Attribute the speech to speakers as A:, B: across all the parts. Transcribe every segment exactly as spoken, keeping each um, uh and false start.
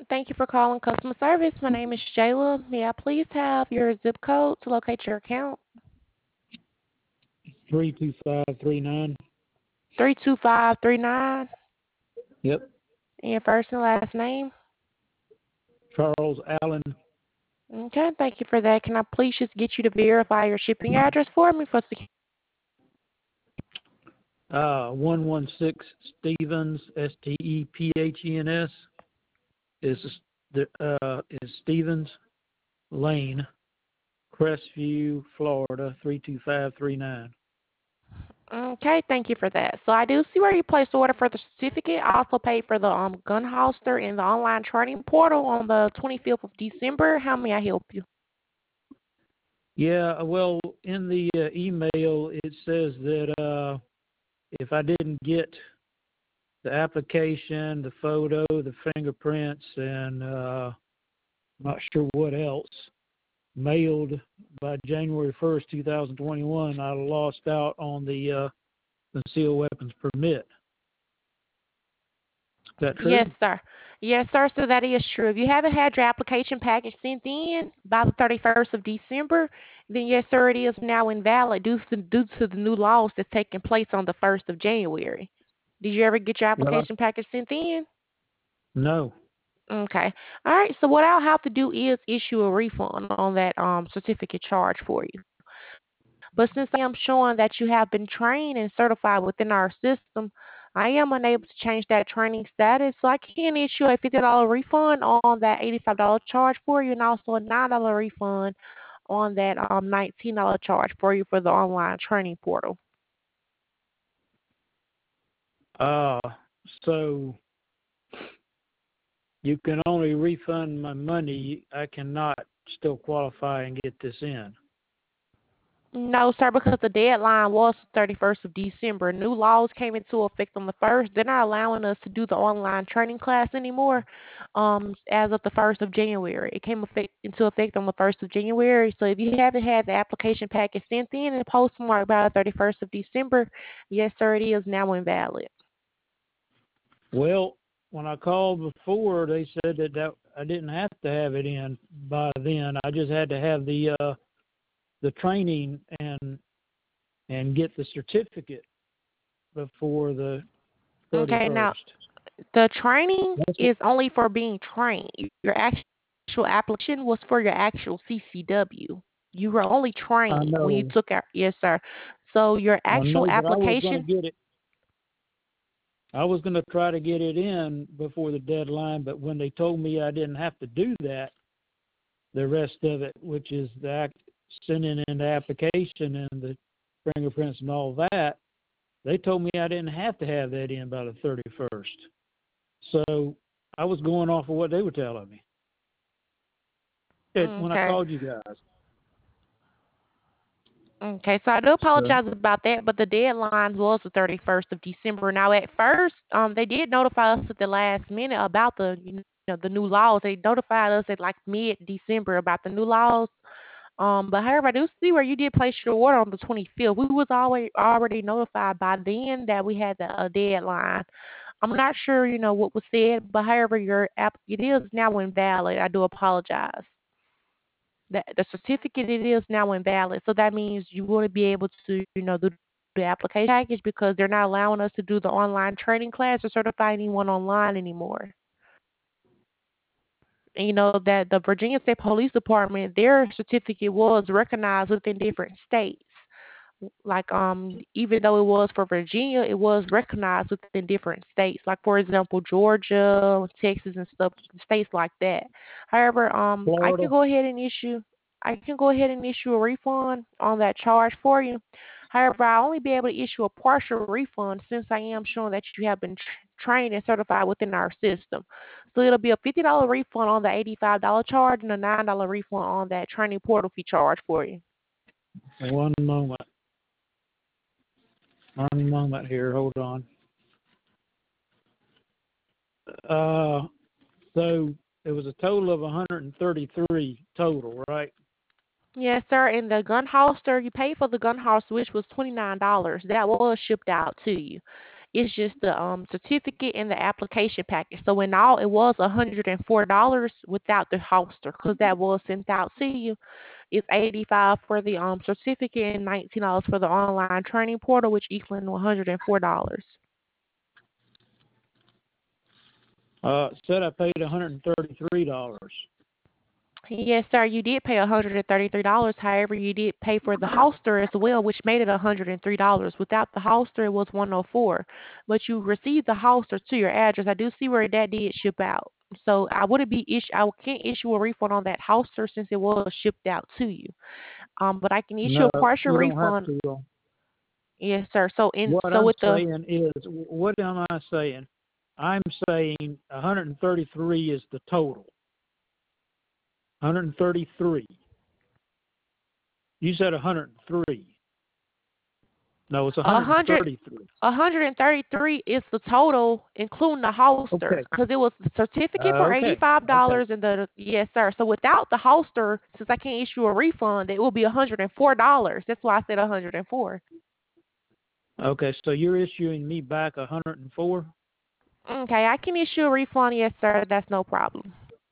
A: Thank you for calling customer service. My name is Jayla. May I please have your zip code to locate your account?
B: three two five three nine.
A: three two five three nine.
B: Yep.
A: And your first and last name?
B: Charles Allen.
A: Okay, thank you for that. Can I please just get you to verify your shipping address for me for security?
B: Uh, one one six Stevens, S T E P H E N S, is the uh, is Stevens Lane, Crestview, Florida three two five three nine.
A: Okay, thank you for that. So I do see where you placed the order for the certificate. I also paid for the um gun holster in the online training portal on the twenty-fifth of December. How may I help you?
B: Yeah, well, in the uh, email it says that uh, if I didn't get the application, the photo, the fingerprints, and uh, not sure what else, mailed by January first, two thousand twenty-one, I lost out on the uh, concealed weapons permit. Is that true?
A: Yes, sir. Yes, sir. So that is true. If you haven't had your application package sent in by the thirty-first of December, then yes, sir, it is now invalid due to, due to the new laws that's taking place on the first of January. Did you ever get your
B: Well,
A: application package sent in?
B: no.
A: Okay. All right. So what I'll have to do is issue a refund on that um certificate charge for you. But since I am showing that you have been trained and certified within our system, I am unable to change that training status. So I can issue a fifty dollars refund on that eighty-five dollars charge for you and also a nine dollars refund on that um nineteen dollars charge for you for the online training portal.
B: Uh, so you can only refund my money. I cannot still qualify and get this in.
A: No, sir, because the deadline was the thirty-first of December. New laws came into effect on the first. They're not allowing us to do the online training class anymore um, as of the first of January. It came effect, into effect on the first of January. So if you haven't had the application packet sent in and postmarked by the thirty-first of December, yes, sir, it is now invalid.
B: Well, when I called before, they said that, that I didn't have to have it in by then. I just had to have the uh, the training and and get the certificate before the
A: Okay, now
B: thirty-first.
A: the training
B: That's what,
A: is only for being trained. Your actual application was for your actual C C W. You were only
B: I
A: trained when you
B: know.
A: took our yes, sir. So your
B: I
A: actual
B: know, but I was going to
A: application,
B: get it. I was going to try to get it in before the deadline, but when they told me I didn't have to do that, the rest of it, which is the act, sending in the application and the fingerprints and all that, they told me I didn't have to have that in by the thirty-first. So I was going off of what they were telling me it, when I
A: okay.
B: called you guys.
A: Okay, so I do
B: So,
A: apologize about that, but the deadline was the thirty-first of December. Now, at first, um, they did notify us at the last minute about the, you know, the new laws. They notified us at like mid-December about the new laws. Um, but however, I do see where you did place your order on the twenty-fifth. We was always already notified by then that we had the, a deadline. I'm not sure, you know, what was said, but however, your app it is now invalid. I do apologize. The the certificate it is now invalid. So that means you wouldn't be able to, you know, do the application package because they're not allowing us to do the online training class or certify anyone online anymore. And you know that the Virginia State Police Department, their certificate was recognized within different states. Like um, even though it was for Virginia, it was recognized within different states. Like for example, Georgia, Texas, and stuff, states like that. However, um, I can
B: Florida.
A: go ahead and issue, I can go ahead and issue a refund on that charge for you. However, I'll only be able to issue a partial refund since I am showing that you have been tr- trained and certified within our system. So it'll be a fifty dollars refund on the eighty-five dollars charge and a nine dollars refund on that training portal fee charge for you.
B: One moment. One moment here. Hold on. Uh, so it was a total of one hundred thirty-three total, right?
A: Yes, sir. And the gun holster, you paid for the gun holster, which was twenty-nine dollars. That was shipped out to you. It's just the um certificate and the application package. So in all, it was one hundred four dollars without the holster, because that was sent out to you. It's eighty-five for the um certificate and nineteen dollars for the online training portal, which equaling one hundred four dollars.
B: Uh, said I paid one hundred thirty-three dollars.
A: Yes, sir. You did pay one hundred thirty-three dollars. However, you did pay for the holster as well, which made it one hundred three dollars. Without the holster, it was one hundred four dollars. But you received the holster to your address. I do see where that did ship out. So I wouldn't be issue. I can't issue a refund on that holster since it was shipped out to you. Um, but I can issue
B: No,
A: a partial
B: you don't have
A: refund.
B: to.
A: Yes, sir. So in
B: What
A: so
B: I'm
A: with the
B: saying is, what am I saying? I'm saying one hundred thirty-three is the total. one hundred thirty-three. You said one hundred three. No, it's
A: one hundred.
B: one hundred thirty-three.
A: one hundred thirty-three is the total, including the holster,
B: Okay.
A: because it was the certificate
B: Uh,
A: for
B: okay.
A: eighty-five dollars
B: Okay.
A: and the yes, sir. So without the holster, since I can't issue a refund, it will be one hundred four dollars. That's why I said one hundred four.
B: Okay. So you're issuing me back one hundred four.
A: Okay, I can issue a refund, yes, sir. That's no problem.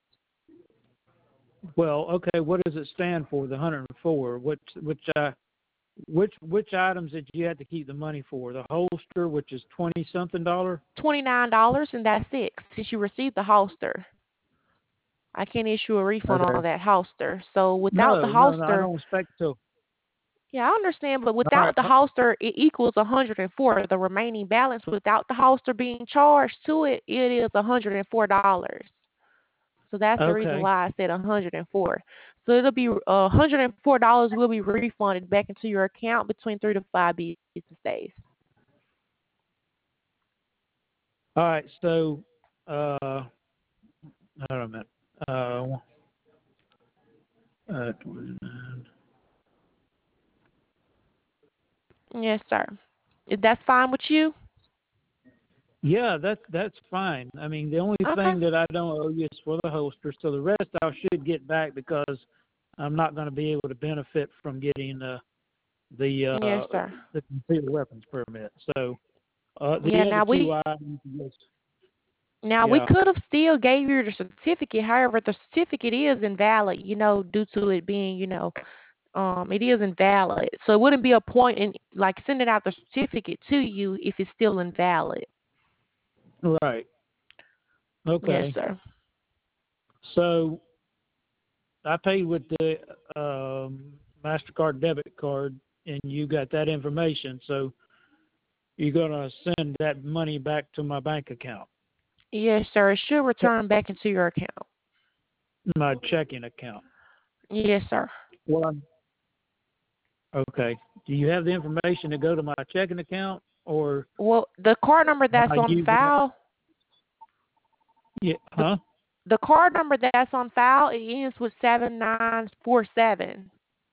B: Well, okay. What does it stand for? The one hundred four. Which which uh which which items did you have to keep the money for? The holster, which is twenty something dollar.
A: Twenty-nine dollars, and that's it. Since you received the holster, I can't issue a refund
B: Okay.
A: on that holster. So without the
B: No, no, no. I
A: holster,
B: don't expect to.
A: yeah, I understand, but
B: All
A: without
B: right.
A: the holster, it equals one hundred four. The remaining balance without the holster being charged to it, it is one hundred four dollars. So that's the reason
B: Okay.
A: why I said one hundred four. So it'll be uh, one hundred four dollars will be refunded back into your account between three to five business days.
B: All right. So, uh, hold on a minute. Uh, uh,
A: Yes, sir. If that's fine with you?
B: yeah, that's that's fine. I mean, the only
A: Okay.
B: thing that I don't owe you is for the holster. So the rest I should get back because I'm not going to be able to benefit from getting uh, the
A: Yes,
B: uh,
A: sir.
B: the concealed weapons permit. So uh, the
A: Yeah,
B: other
A: now we
B: two items, yes,
A: now we
B: yeah.
A: could have still gave you the certificate. However, the certificate is invalid, you know, due to it being, you know, um, it is invalid. So it wouldn't be a point in like sending out the certificate to you if it's still invalid.
B: Right.
A: Yes,
B: Okay.
A: sir.
B: So I paid with the um, MasterCard debit card, and you got that information. So you're going to send that money back to my bank account,
A: Yes, sir. It should return back into your account.
B: my checking account.
A: Yes, sir.
B: Well, I'm, okay. Do you have the information to go to my checking account, or
A: Well, the card number
B: am
A: that's
B: I
A: on
B: using it?
A: file,
B: Yeah.
A: the
B: Huh?
A: the card number that's on file, it ends with seven nine four seven.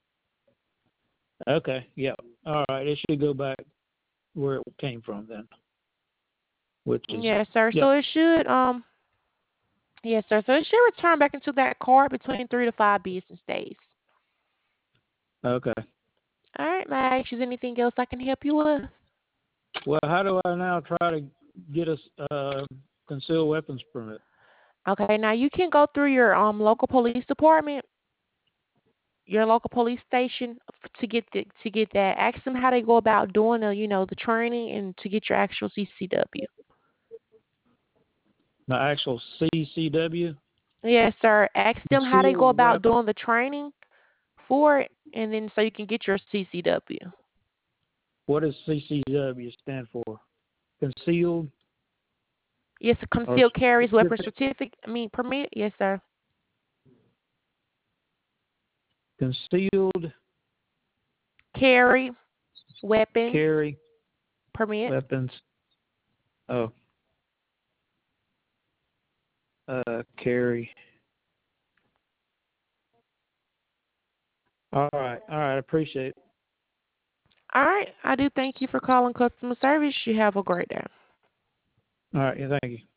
B: Okay. Yeah. All right. It should go back where it came from then, which is,
A: Yes, sir.
B: yep.
A: So it should um yes, sir. So it should return back into that card between three to five business days.
B: Okay.
A: All right, Max. Is anything else I can help you with?
B: Well, how do I now try to get a uh, concealed weapons permit?
A: Okay, now you can go through your um local police department, your local police station f- to get the, to get that. Ask them how they go about doing the you know the training and to get your actual C C W.
B: My actual C C W?
A: Yes, sir. Ask them how they go
B: Concealed
A: about
B: weapon.
A: doing the training for it, and then so you can get your C C W.
B: What does C C W stand for? Concealed
A: Yes, a
B: or
A: concealed carries weapon
B: specific?
A: certificate. I mean permit. Yes, sir.
B: Concealed
A: Carry weapons
B: carry
A: permit.
B: weapons. Oh, uh, carry. All right, all right. I appreciate it.
A: All right. I do thank you for calling customer service. You have a great day.
B: All right, yeah, thank you.